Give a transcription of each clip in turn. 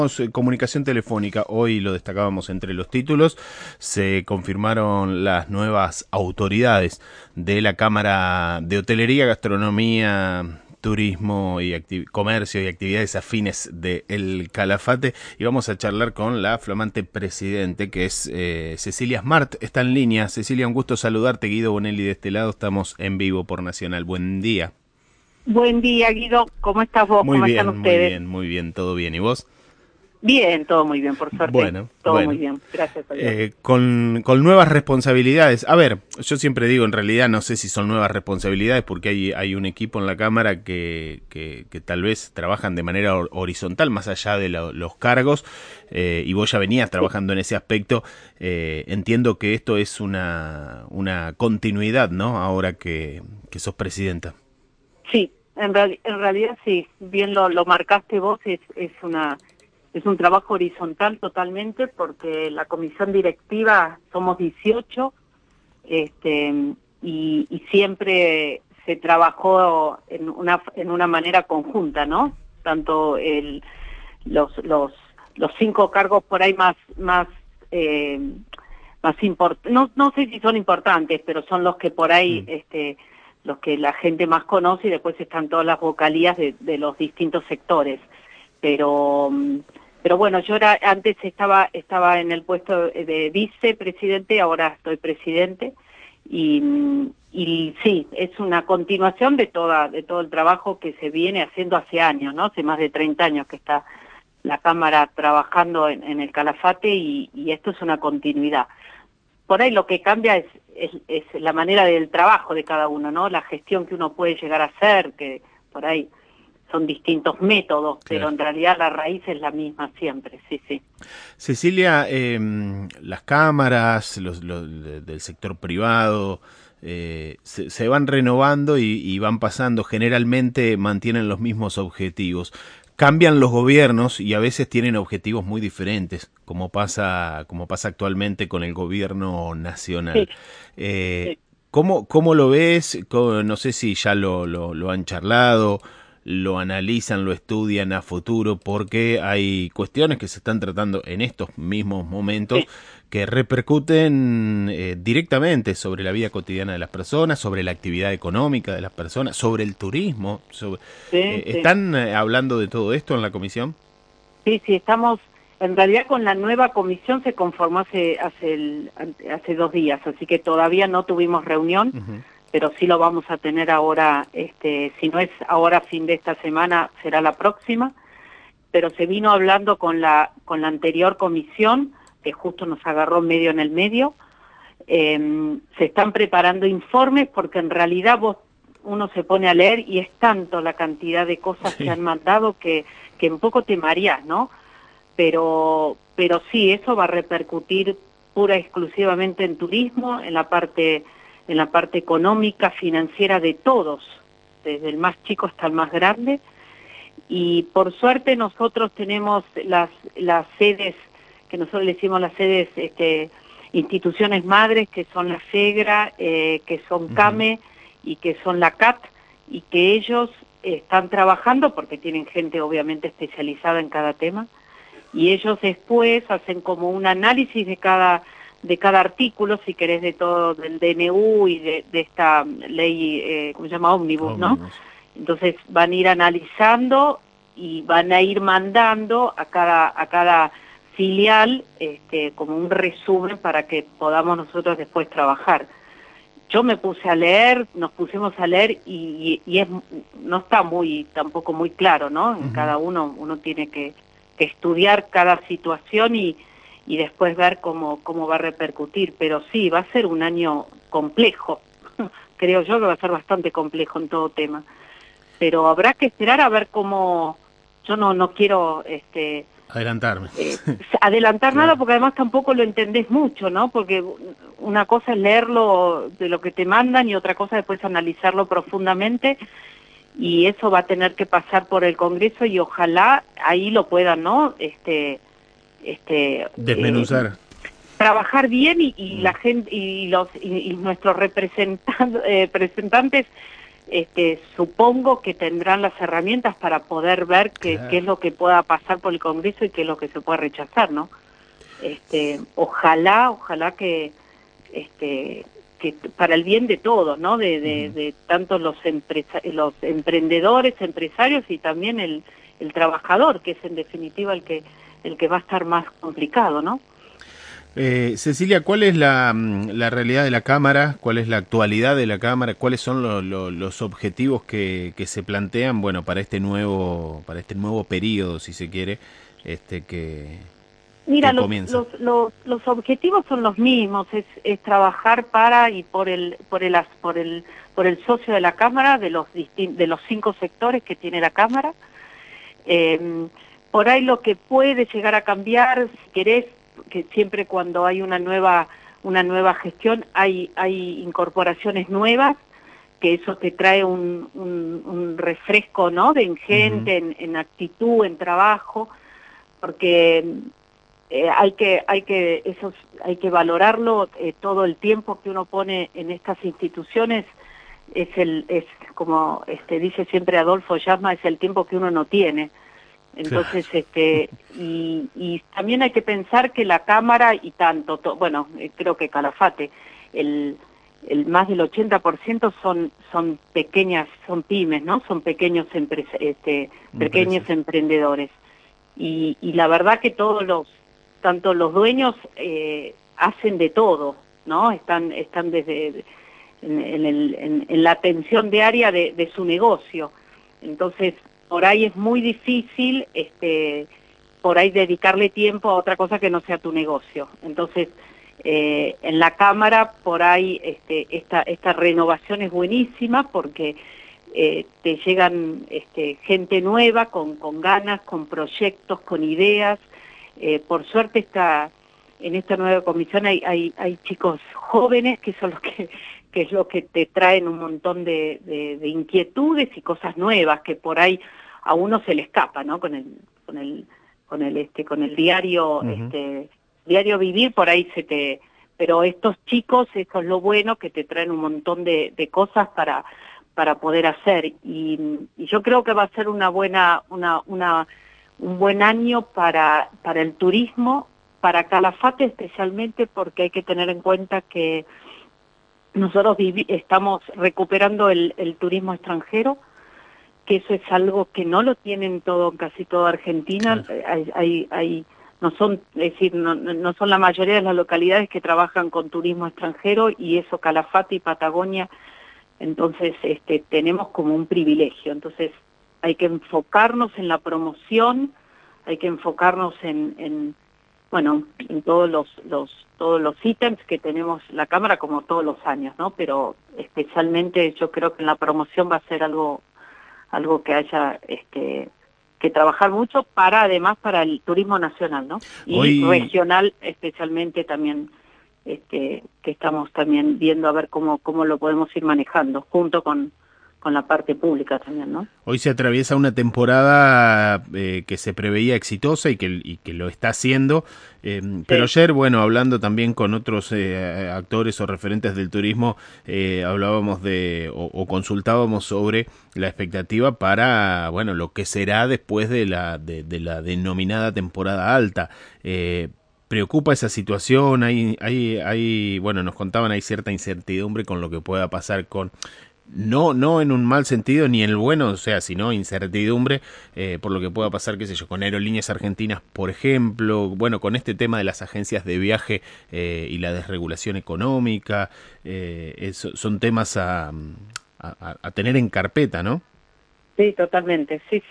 Comunicación telefónica, hoy lo destacábamos entre los títulos, se confirmaron las nuevas autoridades de la Cámara de Hotelería, Gastronomía, Turismo y Comercio y Actividades Afines de El Calafate, y vamos a charlar con la flamante presidente, que es Cecilia Smart. Está en línea. Cecilia, un gusto saludarte. Guido Bonelli de este lado, estamos en vivo por Nacional. Buen día. Buen día, Guido. ¿Cómo estás vos? Muy ¿Cómo están bien, muy ustedes? bien, muy bien, todo bien. ¿Y vos? Bien, todo muy bien, por suerte. Bueno, Todo muy bueno. bien, gracias a Dios. Con nuevas responsabilidades. A ver, yo siempre digo, en realidad no sé si son nuevas responsabilidades porque hay un equipo en la Cámara que tal vez trabajan de manera horizontal, más allá de los cargos, y vos ya venías Sí, trabajando en ese aspecto. Entiendo que esto es una continuidad, ¿no? Ahora que sos presidenta. sí, en realidad sí, bien lo marcaste vos, es un trabajo horizontal totalmente porque la comisión directiva somos 18, este, y siempre se trabajó en una manera conjunta, ¿no? Tanto los, los, los 5 cargos por ahí eh, no sé si son importantes, pero son los que por ahí, Mm. los que la gente más conoce, y después están todas las vocalías de los distintos sectores. Pero, pero bueno, yo antes estaba en el puesto de vicepresidente, ahora estoy presidente, y sí, es una continuación de todo el trabajo que se viene haciendo hace años, ¿no? Hace más de 30 años que está la Cámara trabajando en el Calafate, y esto es una continuidad. Por ahí lo que cambia es la manera del trabajo de cada uno, ¿no? La gestión que uno puede llegar a hacer, que por ahí son distintos métodos, pero Claro. en realidad la raíz es la misma siempre, sí, sí. Cecilia, las cámaras del sector privado se van renovando y van pasando, generalmente mantienen los mismos objetivos. Cambian los gobiernos y a veces tienen objetivos muy diferentes, como pasa actualmente con el gobierno Sí, nacional. sí. ¿Cómo lo ves? No sé si ya lo han charlado, lo analizan, lo estudian a futuro, porque hay cuestiones que se están tratando en estos mismos momentos Sí, que repercuten directamente sobre la vida cotidiana de las personas, sobre la actividad económica de las personas, sobre el turismo. sí, sí. ¿Están hablando de todo esto en la comisión? Sí, sí, estamos, en realidad con la nueva comisión se conformó hace 2 días, así que todavía no tuvimos reunión, Ujú. pero sí lo vamos a tener ahora, si no es ahora fin de esta semana, será la próxima, pero se vino hablando con la anterior comisión, que justo nos agarró medio en el medio. Se están preparando informes porque en realidad uno se pone a leer y es tanto la cantidad de cosas que Sí. han mandado que un poco te mareás, ¿no? Pero sí, eso va a repercutir pura y exclusivamente en turismo, en la parte económica, financiera de todos, desde el más chico hasta el más grande. Y por suerte nosotros tenemos las sedes, que nosotros le decimos las sedes, instituciones madres, que son la FEGRA, que son Ujú. CAME y que son la CAT, y que ellos están trabajando porque tienen gente obviamente especializada en cada tema, y ellos después hacen como un análisis de cada artículo, si querés, de todo, del DNU y de esta ley, ¿cómo se llama? Ómnibus, ¿no? Ómnibus. Entonces van a ir analizando y van a ir mandando a cada filial, como un resumen para que podamos nosotros después trabajar. Yo me puse a leer, nos pusimos a leer, y no está tampoco muy claro, ¿no? En Ujú. cada uno tiene que estudiar cada situación y después ver cómo va a repercutir. Pero sí, va a ser un año complejo. Creo yo que va a ser bastante complejo en todo tema. Pero habrá que esperar a ver cómo. Yo no quiero Adelantarme. adelantar nada, Claro. porque además tampoco lo entendés mucho, ¿no? Porque una cosa es leerlo de lo que te mandan y otra cosa después analizarlo profundamente, y eso va a tener que pasar por el Congreso y ojalá ahí lo puedan, ¿no? Este, eh, Desmenuzar. trabajar bien, y Mm. la gente y nuestros representantes supongo que tendrán las herramientas para poder ver qué es lo que pueda pasar por el Congreso y qué es lo que se puede rechazar, ¿no? Ojalá que para el bien de todos, ¿no? De tanto los emprendedores, empresarios y también el trabajador, que es en definitiva el que va a estar más complicado, ¿no? Cecilia, ¿cuál es la realidad de la Cámara? ¿Cuál es la actualidad de la Cámara? ¿Cuáles son los objetivos que se plantean, bueno, para este nuevo periodo, si se quiere, Mira, que comienza? los objetivos son los mismos, es trabajar para y por el socio de la Cámara, de los 5 sectores que tiene la Cámara. Por ahí lo que puede llegar a cambiar, si querés, que siempre cuando hay una nueva gestión hay incorporaciones nuevas, que eso te trae un refresco, ¿no? En gente, en actitud, en trabajo, porque hay que valorarlo, todo el tiempo que uno pone en estas instituciones es como dice siempre Adolfo Yasma, es el tiempo que uno no tiene. Entonces, y también hay que pensar que la Cámara y tanto, bueno, creo que Calafate, el más del 80% son pequeñas, son pymes, ¿no? Son pequeños pequeños emprendedores. Y la verdad que tanto los dueños hacen de todo, ¿no? Están desde en la atención diaria de su negocio. Entonces, por ahí es muy difícil, por ahí dedicarle tiempo a otra cosa que no sea tu negocio. Entonces, en la Cámara, por ahí, esta renovación es buenísima porque te llegan gente nueva, con ganas, con proyectos, con ideas. Por suerte en esta nueva comisión hay chicos jóvenes que son que es lo que te traen un montón de inquietudes y cosas nuevas que por ahí a uno se le escapa, ¿no? Con el diario, diario vivir, por ahí pero estos chicos, eso es lo bueno, que te traen un montón de cosas para poder hacer, y yo creo que va a ser un buen año para el turismo, para Calafate especialmente, porque hay que tener en cuenta que nosotros estamos recuperando el turismo extranjero, que eso es algo que no lo tienen casi toda Argentina. Claro. No son la mayoría de las localidades que trabajan con turismo extranjero, y eso Calafate y Patagonia, entonces tenemos como un privilegio. Entonces hay que enfocarnos en la promoción, hay que enfocarnos en todos los ítems que tenemos la Cámara, como todos los años, ¿no? Pero especialmente yo creo que en la promoción va a ser algo que haya que trabajar mucho además para el turismo nacional, ¿no? Y regional especialmente también, que estamos también viendo a ver cómo lo podemos ir manejando junto con la parte pública también, ¿no? Hoy se atraviesa una temporada que se preveía exitosa y que lo está haciendo, pero ayer, bueno, hablando también con otros actores o referentes del turismo, hablábamos o consultábamos sobre la expectativa para, bueno, lo que será después de la denominada temporada alta. ¿Preocupa esa situación? Bueno, nos contaban, hay cierta incertidumbre con lo que pueda pasar no en un mal sentido ni en el bueno, o sea, sino incertidumbre por lo que pueda pasar, qué sé yo, con Aerolíneas Argentinas, por ejemplo, bueno, con este tema de las agencias de viaje y la desregulación económica, son temas a tener en carpeta, ¿no? Sí, totalmente, sí,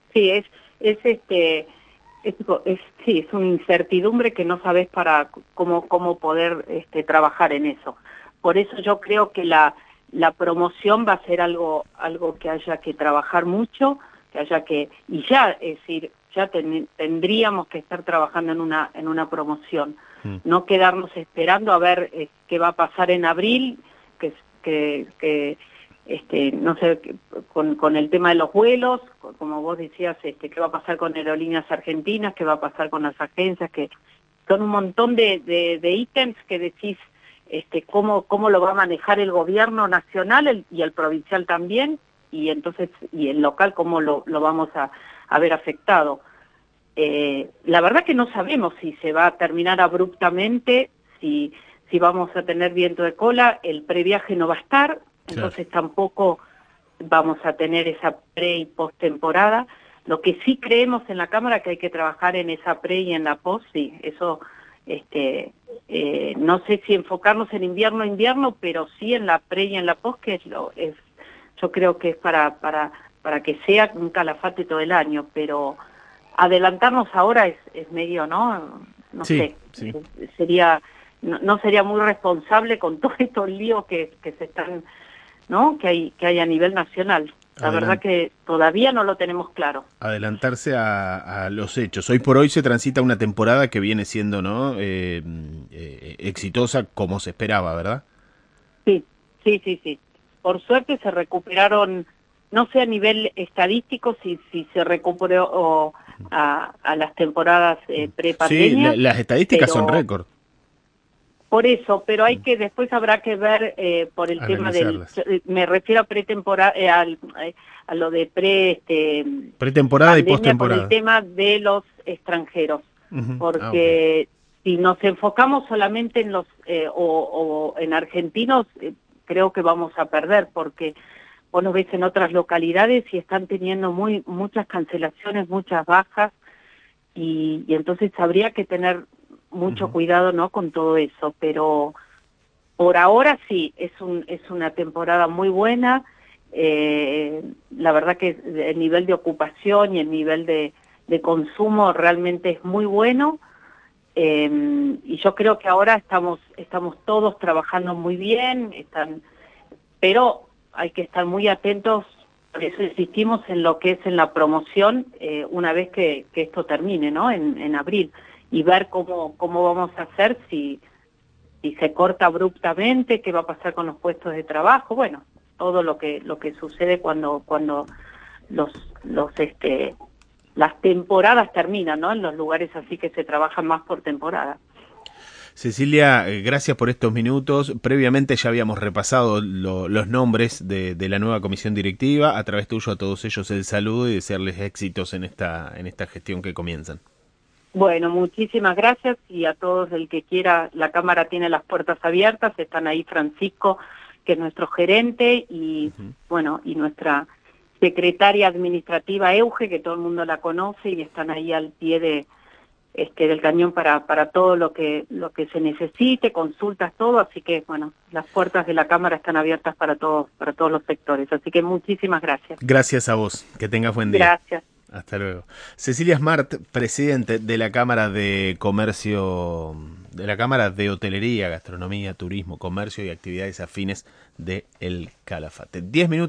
es una incertidumbre que no sabes cómo poder trabajar en eso. Por eso yo creo que la promoción va a ser algo que haya que trabajar mucho, y ya, es decir, ya tendríamos que estar trabajando en una promoción, no quedarnos esperando a ver qué va a pasar en abril, no sé, con el tema de los vuelos, como vos decías, qué va a pasar con Aerolíneas Argentinas, qué va a pasar con las agencias, que son un montón de ítems que decís, cómo lo va a manejar el gobierno nacional y el provincial también, y entonces, y el local cómo lo vamos a ver afectado. La verdad que no sabemos si se va a terminar abruptamente, si vamos a tener viento de cola, el previaje no va a estar, entonces tampoco vamos a tener esa pre y post temporada. Lo que sí creemos en la Cámara que hay que trabajar en esa pre y en la post, sí, eso, no sé si enfocarnos en invierno, pero sí en la pre y en la post, que yo creo que es para que sea un Calafate todo el año, pero adelantarnos ahora es medio, no sé, sí. no sería muy responsable con todos estos líos que se están, ¿no? que hay a nivel nacional. La verdad que todavía no lo tenemos claro. Adelantarse a los hechos. Hoy por hoy se transita una temporada que viene siendo, ¿no? Exitosa como se esperaba, ¿verdad? Sí. Por suerte se recuperaron, no sé a nivel estadístico si se recuperó a las temporadas pre-pandemia. Sí, las estadísticas son récord. Por eso, pero después habrá que ver por el tema me refiero a pretemporada, a lo de pretemporada y pandemia con el postemporada. tema de los extranjeros, porque si nos enfocamos solamente en los o en argentinos, creo que vamos a perder, porque vos lo ves en otras localidades y están teniendo muchas cancelaciones, muchas bajas, y entonces habría que tener mucho cuidado, ¿no?, con todo eso, pero por ahora sí, es una temporada muy buena. La verdad que el nivel de ocupación y el nivel de consumo realmente es muy bueno, y yo creo que ahora estamos todos trabajando muy bien, pero hay que estar muy atentos. Por eso insistimos en lo que es en la promoción una vez que esto termine, ¿no?, en abril, y ver cómo vamos a hacer, si se corta abruptamente, qué va a pasar con los puestos de trabajo, bueno, todo lo que sucede cuando las temporadas terminan, ¿no?, en los lugares así que se trabajan más por temporada. Cecilia, gracias por estos minutos. Previamente ya habíamos repasado los nombres de la nueva comisión directiva. A través tuyo a todos ellos el saludo y desearles éxitos en esta gestión que comienzan. Bueno, muchísimas gracias, y a todos el que quiera, la Cámara tiene las puertas abiertas, están ahí Francisco, que es nuestro gerente, y bueno, y nuestra secretaria administrativa Euge, que todo el mundo la conoce, y están ahí al pie del cañón para todo lo que se necesite, consultas, todo, así que bueno, las puertas de la Cámara están abiertas para todos los sectores, así que muchísimas gracias. Gracias a vos, que tengas buen día. Gracias. Hasta luego. Cecilia Smart, presidente de la Cámara de Comercio, de la Cámara de Hotelería, Gastronomía, Turismo, Comercio y Actividades Afines de El Calafate. 10 minutos.